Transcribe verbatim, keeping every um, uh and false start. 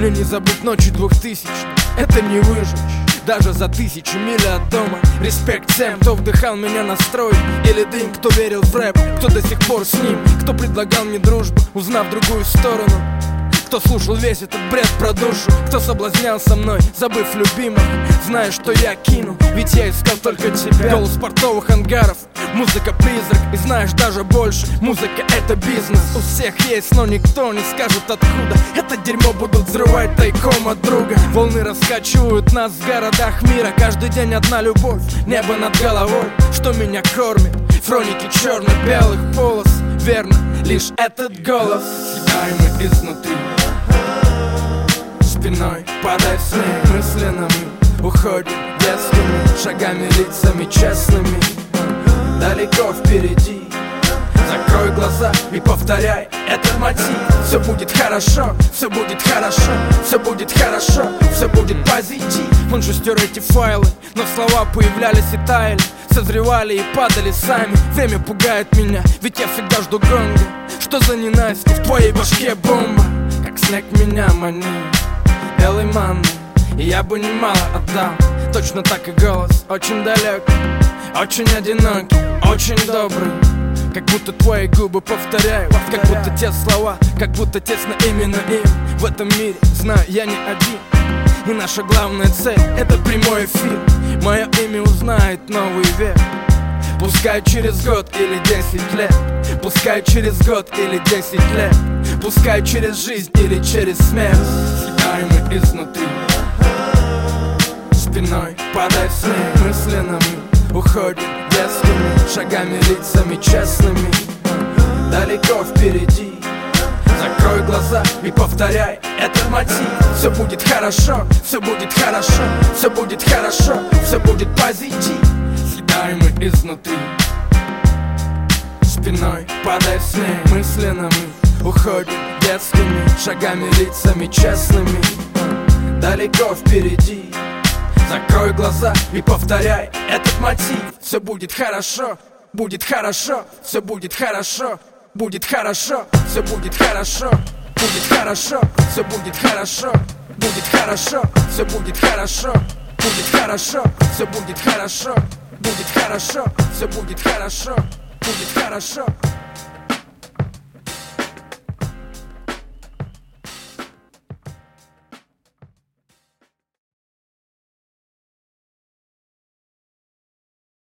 Мне не забыть ночи двухтысячных, это не выжечь даже за тысячу миль от дома. Респект всем, кто вдыхал меня на строй или дым, кто верил в рэп, кто до сих пор с ним, кто предлагал мне дружбу, узнав другую сторону, кто слушал весь этот бред про душу, кто соблазнялся мной, забыв любимых, зная, что я кину, ведь я искал только тебя. Голос портовых ангаров, музыка-призрак, и знаешь даже больше, музыка — это бизнес. У всех есть, но никто не скажет откуда. Это дерьмо будут взрывать тайком от друга. Волны раскачивают нас в городах мира. Каждый день одна любовь, небо над головой, что меня кормит. Хроники черно-белых полос, верно, лишь этот голос. Съедаем мы изнутри, спиной подай в сны. Мысленно мы уходим детскими шагами, лицами честными. Далеко впереди, закрой глаза и повторяй этот мотив. Все будет хорошо, все будет хорошо, все будет хорошо, все будет позитив. Он же стер эти файлы, но слова появлялись и таяли, созревали и падали сами. Время пугает меня, ведь я всегда жду гонга. Что за ненастье, в твоей башке бомба, как снег меня манит белой манной, и я бы немало отдал. Точно так и голос, очень далек, очень одинокий, очень добрый. Как будто твои губы повторяют, как будто те слова, как будто тесно именно им. В этом мире, знаю, я не один, и наша главная цель — это прямой эфир. Мое имя узнает новый век, пускай через год или десять лет, пускай через год или десять лет, пускай через жизнь или через смерть. Съедаем мы изнутри, спиной подай в сны. Мысленно мы уходим детскими шагами, лицами честными. Далеко впереди, закрой глаза и повторяй этот мотив. Все будет хорошо, все будет хорошо, все будет хорошо, все будет позитив. Съедаем мы изнутри, спиной подай в сны. Мысленно мы уходим детскими шагами, лицами честными. Далеко впереди, закрой глаза и повторяй этот мотив. Все будет хорошо, будет хорошо, все будет хорошо, будет хорошо, все будет хорошо, будет хорошо, все будет хорошо, будет хорошо, все будет хорошо, будет хорошо, все будет хорошо, будет хорошо, все будет хорошо, будет хорошо.